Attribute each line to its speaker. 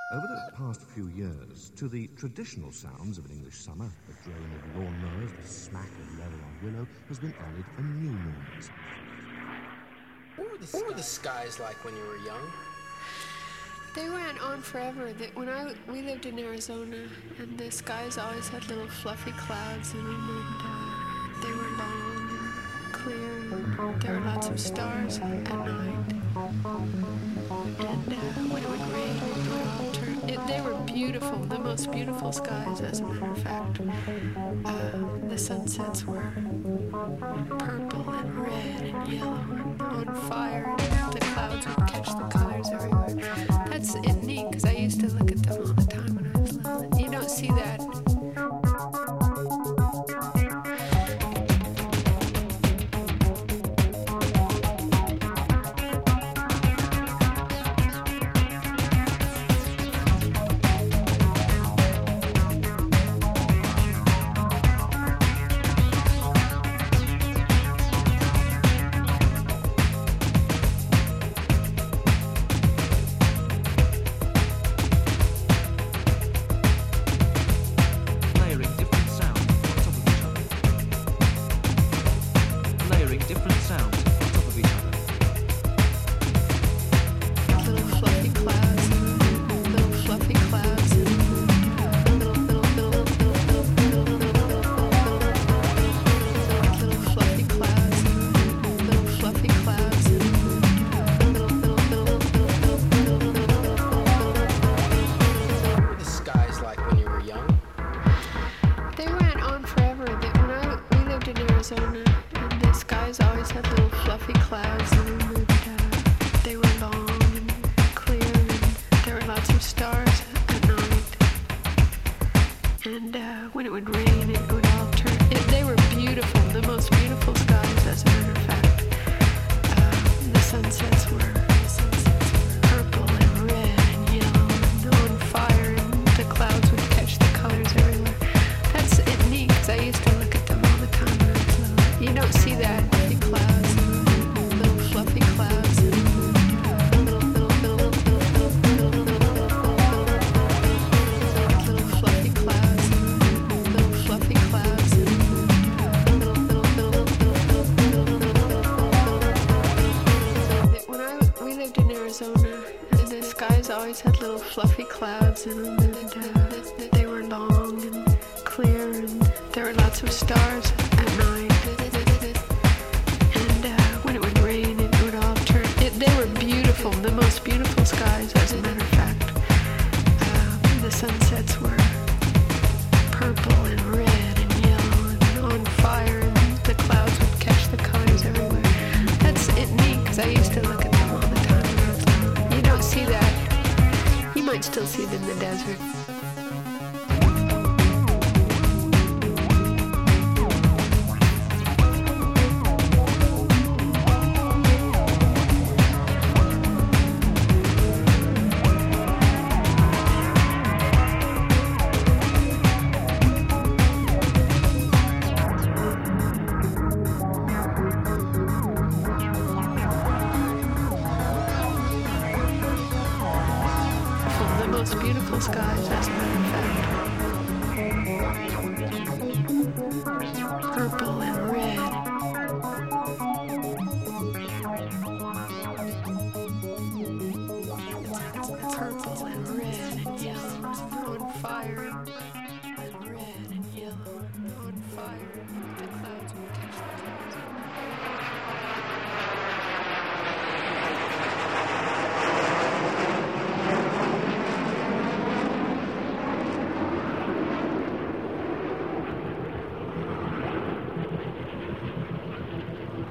Speaker 1: Over the past few years, to the traditional sounds of an English summer, the drone of lawnmowers, the smack of leather on willow, has been added a new noise.
Speaker 2: What were the skies like when you were young?
Speaker 3: They went on forever. We lived in Arizona, and the skies always had little fluffy clouds in them, and they were long and clear, and there were lots of stars at night. And when it would rain, it would all turn. They were beautiful, the most beautiful skies, as a matter of fact. The sunsets were purple and red and yellow and on fire, and the clouds would catch the colors everywhere. That's neat, because I used to look at them all the time when I was little. You don't see that. And the skies always had little fluffy clouds in them, and they were long and clear, and there were lots of stars at night. And when it would rain, it would all turn. They were beautiful, the most beautiful skies, as a matter of fact. The sunsets were purple and red and yellow and on fire, and the clouds would catch the colors everywhere. That's neat, because I used to look at them all the time. You don't see that in clouds, little fluffy clouds, little fluffy clouds, little fluffy clouds, we lived in Arizona, and the skies always had little fluffy clouds in them, and they were long and clear, and there were lots of stars at night. They were beautiful, the most beautiful skies, as a matter of fact. The sunsets were purple and red and yellow and on fire, and the clouds would catch the colors everywhere. That's neat, because I used to look at them all the time when I was little. You don't see that. You might still see them in the desert. Most beautiful skies, as a matter of fact. Purple and red. Purple and red and yellow and on fire.